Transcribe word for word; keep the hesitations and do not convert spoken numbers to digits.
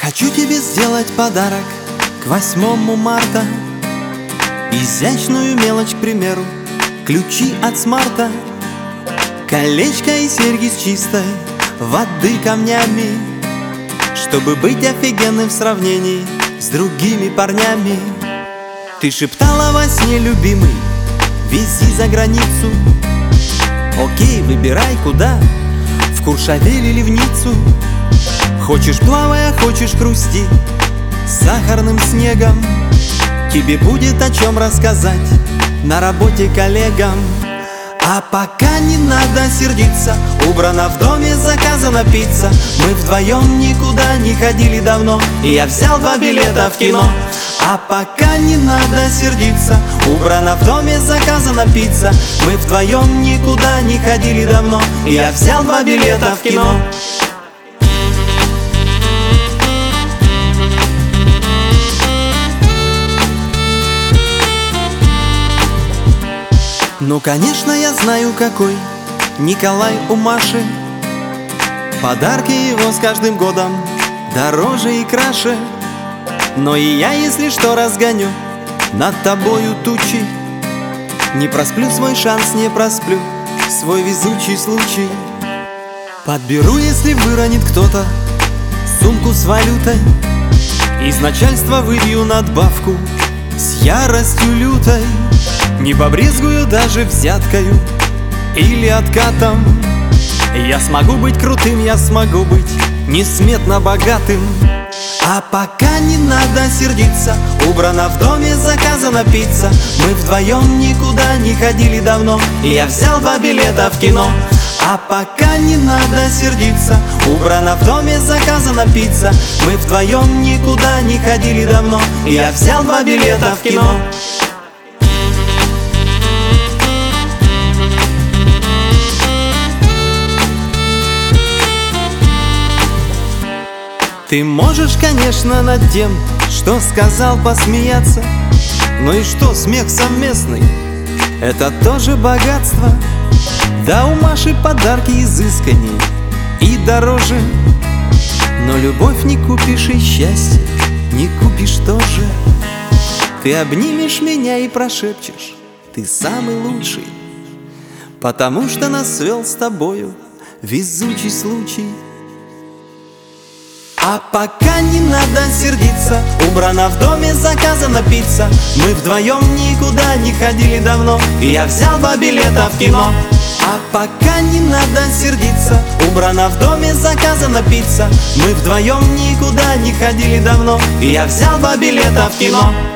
Хочу тебе сделать подарок к восьмому марта. Изящную мелочь, к примеру, ключи от смарта, колечко и серьги с чистой воды камнями, чтобы быть офигенным в сравнении с другими парнями. Ты шептала во сне, любимый, вези за границу. Окей, выбирай куда, в Куршавель или в Ниццу. Хочешь плавая, хочешь хрусти сахарным снегом. Тебе будет о чем рассказать на работе коллегам. А пока не надо сердиться, убрано в доме, заказана пицца. Мы вдвоем никуда не ходили давно, и я взял два билета в кино. А пока не надо сердиться, убрано в доме, заказана пицца. Мы вдвоем никуда не ходили давно, и я взял два билета в кино. Ну, конечно, я знаю, какой Николай у Маши. Подарки его с каждым годом дороже и краше. Но и я, если что, разгоню над тобою тучи. Не просплю свой шанс, не просплю свой везучий случай. Подберу, если выронит кто-то сумку с валютой. Из начальства выбью надбавку с яростью лютой. Не побрезгую даже взяткою или откатом. Я смогу быть крутым, я смогу быть несметно богатым. А пока не надо сердиться, убрано в доме, заказана пицца. Мы вдвоем никуда не ходили давно, и я взял два билета в кино. А пока не надо сердиться, убрано в доме, заказана пицца. Мы вдвоем никуда не ходили давно, и я взял два билета в кино. Ты можешь, конечно, над тем, что сказал, посмеяться. Ну и что, смех совместный — это тоже богатство. Да, у Маши подарки изысканнее и дороже. Но любовь не купишь и счастье не купишь тоже. Ты обнимешь меня и прошепчешь: ты самый лучший, потому что нас свел с тобою везучий случай. А пока не надо сердиться, убрано в доме, заказана пицца. Мы вдвоем никуда не ходили давно, и я взял два билета в кино. А пока не надо сердиться, убрано в доме, заказана пицца. Мы вдвоем никуда не ходили давно, и я взял два билета в кино.